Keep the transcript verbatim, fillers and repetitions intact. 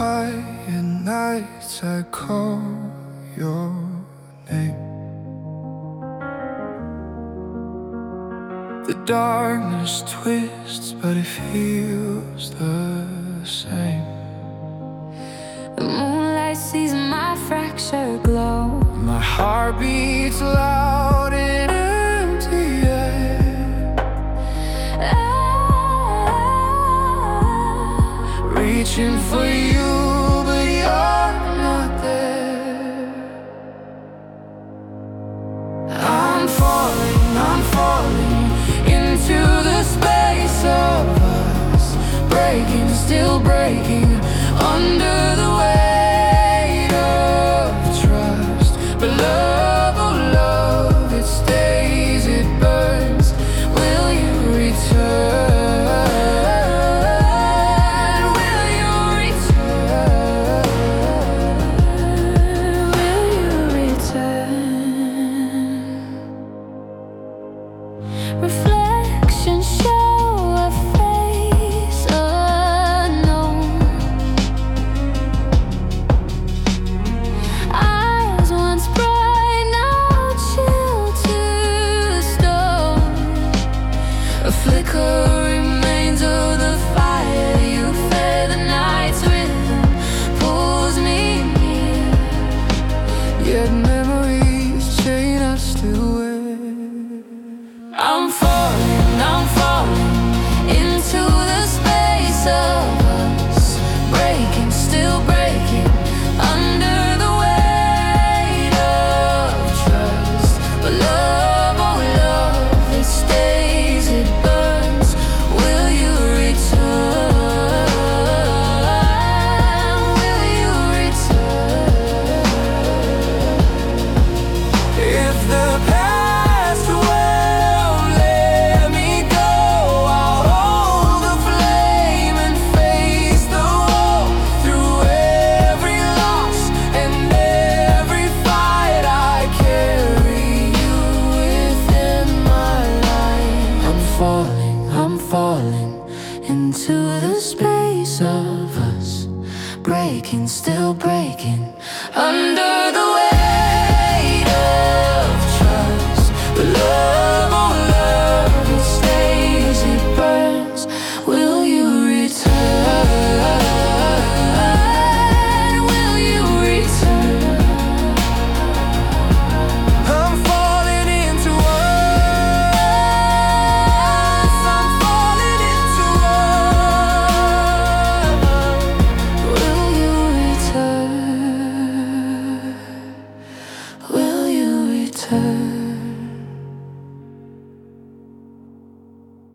quiet nights I call your name. The darkness twists, but it feels the same. The moonlight sees my fractured glow. My heart beats loud in empty air. Ah, Reaching for you, but you're not there. I'm falling, I'm falling into the space of us, breaking, still breaking under the weight of trust. But love, oh love, it stays, it burns. Will you return? Will you return? will you return? Reflections show a face unknown. Eyes once bright, now chilled to stone. A flicker remains of the fire you fed. The night's rhythm pulls me near, yet memories chain us still wear. I'm falling, I'm falling into the space of us, breaking, still breaking under the weight of trust. But love, oh love, it stays, it burns. Will you return? Will you return? If the past will let me go, I'll hold the flame and face the wall. Through every loss and every fight, I carry you within my life. I'm falling, I'm falling into the space of us, breaking, still